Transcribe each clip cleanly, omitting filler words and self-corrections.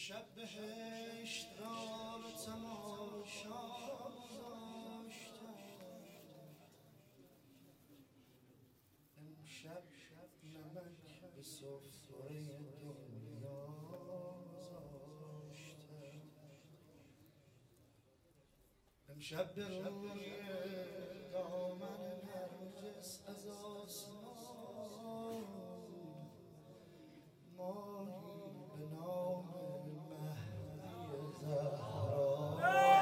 امشب بهشت را به تماشا گذاشتم، امشب نمک به سفره دنیا گذاشتم، امشب به روی دامن نرگس از آسمان ماهی به نام مهدی زهرا،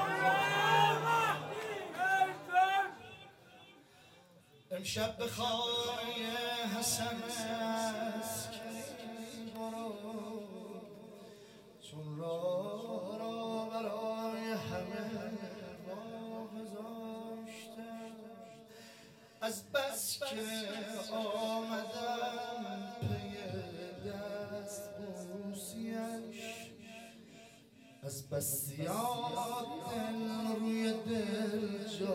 امشب به خانه حسن عسکری برو، چون راه را برای همه گذاشتم، از بس که آمدم پی دست بوسیش، از بس زیاد دل روی دل جا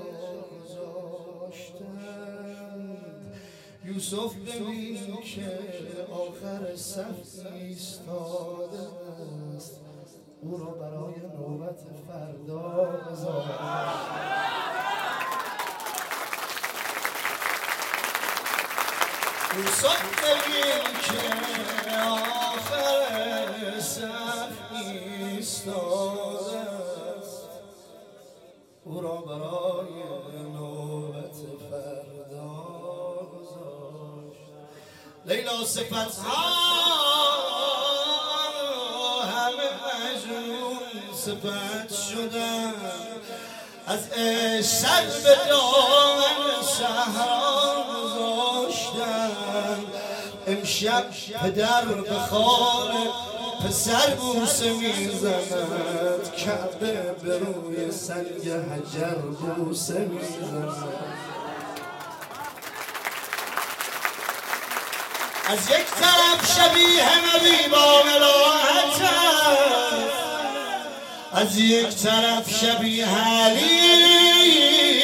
گذاشتند. یوسف ببین که آخر صف ایستاده است، او را برای نوبت فردا گذاشت. یوسف ببین که آخر صف ایستاده است، او را برای نوبت فردا گذاشت. لیلا صفتها همه مجنون صفت شدن، از عشق سر به دامن صحرا گذاشتن. امشب پدر به خار پسر بوسه میزند، کعبه به روی سنگ حجر بوسه میزند. از یک طرف شبیه نبی با ملاحت است، از یک طرف شبیه علی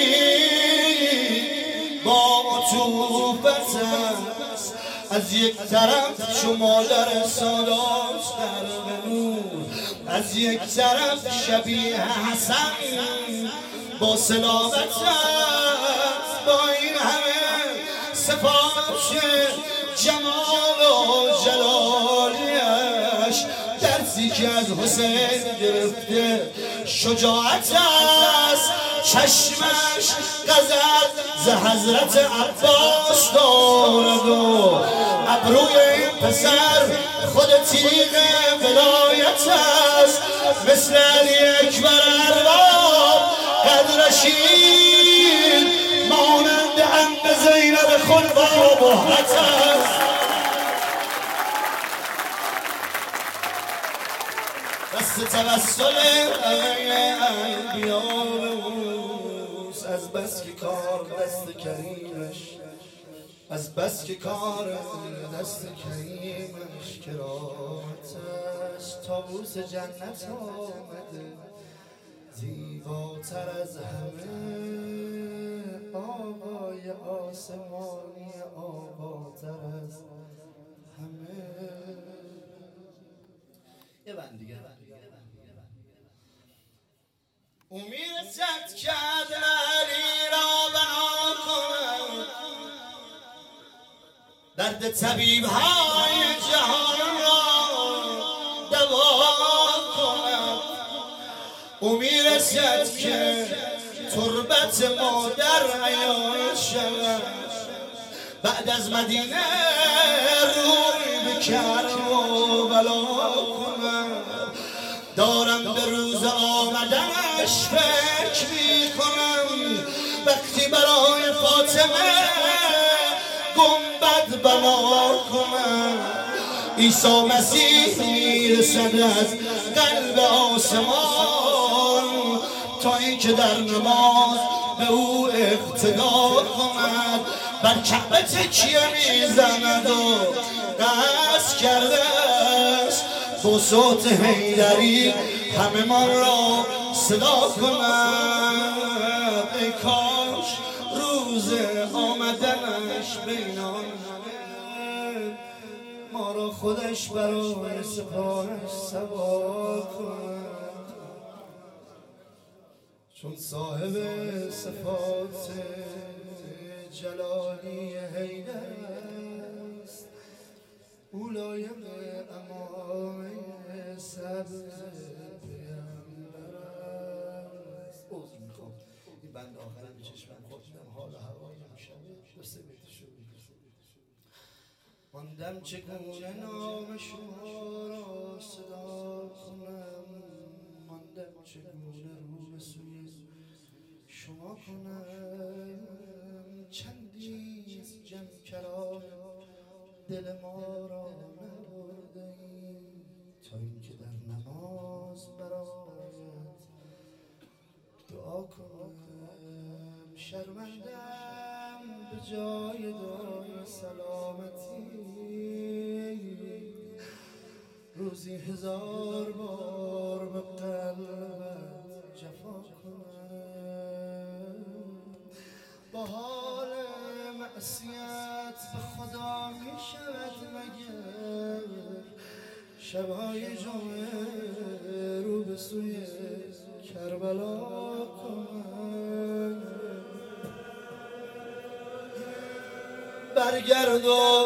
با عطوفت است، از یک طرف چو مادر سادات غرق نور، از یک طرف شبیه حسن با صلابت است. با این همه صفات جمال و جلالیش، درسی که از حسین گرفته شجاعت است. چشمش غزل ز حضرت عباس دارد و ابروی این پسر خود تیغ ولایت است. مثل علی اکبر ارباب قد رشید، مانند عم زینب خلفا بهت است. دست توسل انبیا ببوس، از بس که کار دست کریمش، از بس که کار دست کریمش کرامت است. طاووس جنت آمده زیباتر از همه، آقای آسمانی آقاتر از همه. یه بند دیگه. او میرسد که علی را بنا کند، درد طبیب‌های جهان را دوا کند. او میرسد که تربت مادر عیان شود، بعد از مدینه روی به کرم و بلا کند. دارم به روز آمدنش فکر میکنم، وقتی برای فاطمه گنبد بنا کنم. عیسی مسیح میرسد از قلب آسمان، تا اینکه در نماز به او اقتدا کند. بر کعبه تکیه میزند و قصد کرده است با صوت حیدری همه ما را صدا کند. ای کاش روز آمدنش بین آن همه ما را خودش برای سپاهش سوار کند، چون صاحب صفات جلالی حیدر است، او لایق امامه سبز پیامبر است. عذر میخوام این بند آخرم به چشمم خوردم، حال و هوای امشب دو سه بیتشو ماندم چگونه نام شما را صدا کنم، ماندم چگونه رو به سوی شما کنم. چندیست جم کرام دل ما را نبرده ایم، تا اینکه در نماز برایت دعا کنم. شرمندم به جای دعای سلامتی، روزی 1000 بار به قلبت جفا کنم. با حال معصیت به خدا می شود مگر، شبهای جمعه رو به سوی کربلا کنم. برگرد و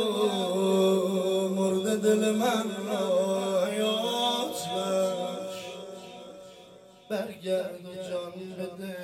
مرد دل من را حیات بخش، برگرد و جان بده